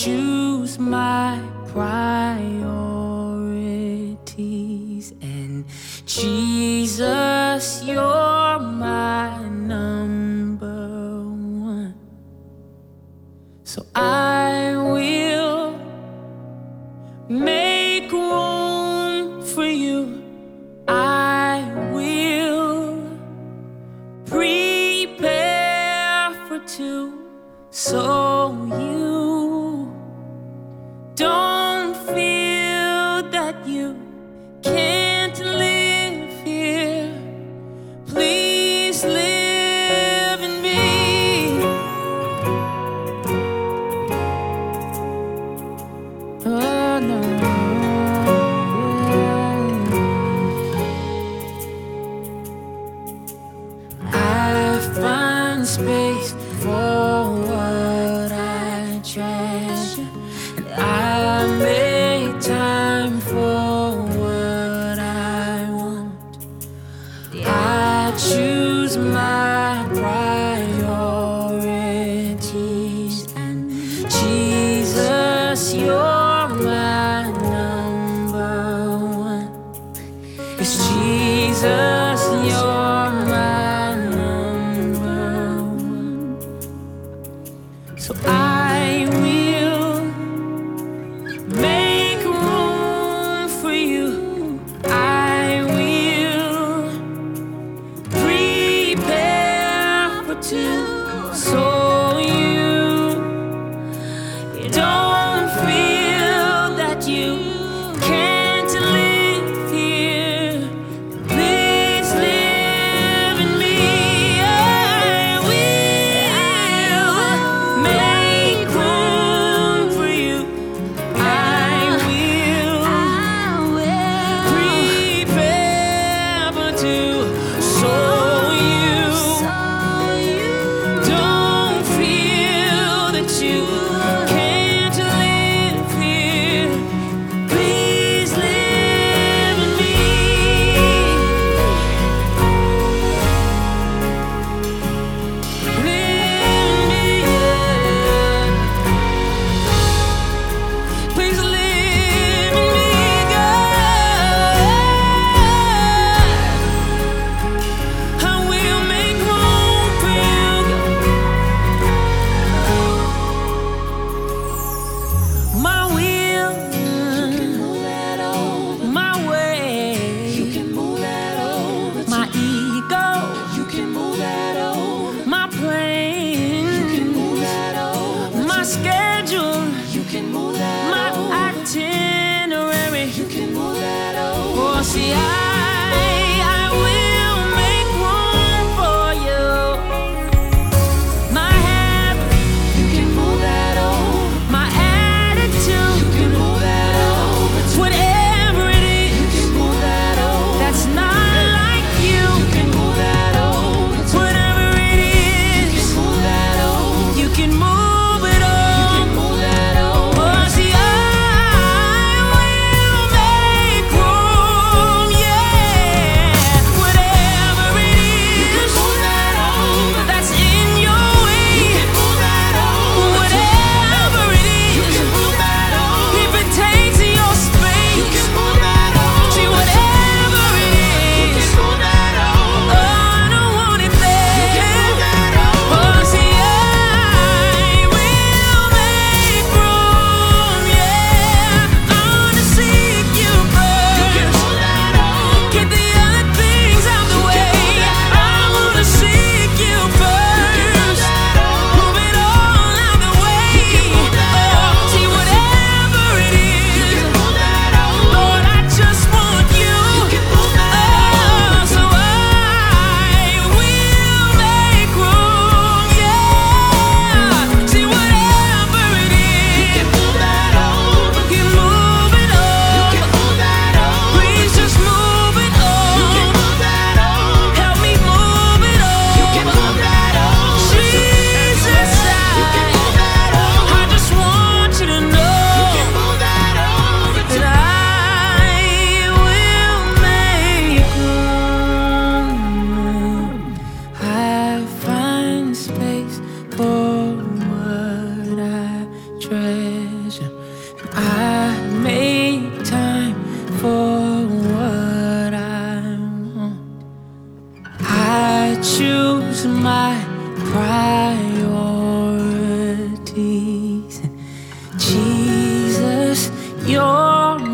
choose my priorities, and Jesus, you're my number one. So I will make room for you. I will prepare for two, so you don't feel that you can't live here. Please live in me. Oh no. I find space for what I treasure, and I make time for what I want. I choose my priorities, and Jesus, you're my number one. It's Jesus, you're my number one. So I will make room for you. I will prepare for two, so you don't feel that you can't live here. Please live in me. I will make room for you. I will prepare for two, so you don't feel that you can't live here. Please live in me. Live in me, yeah. Please live in me, God. I will make room for you, God. My will, my way, my ego, my plans, my schedule, my itinerary. Oh, see, I will make room for you. My habit, my attitude, whatever it is that's not like you, whatever it is, you can move it all. Oh, see, I will make room, yeah. Whatever it is that's in your way, whatever it is, if it takes your space, see, whatever it is, oh, I don't want it there. Oh, see, I will make room, yeah. I wanna seek you first. Get the other things out the way. I wanna seek you first. Move it all out the way. Oh, see, whatever it is, Lord, I just want you. Oh, so I will make room, yeah. See, whatever it is, you move it all. Please just move it all. Help me move it all. Jesus, I just want you to know that I will make room. I find space for what I treasure. Jesus, you're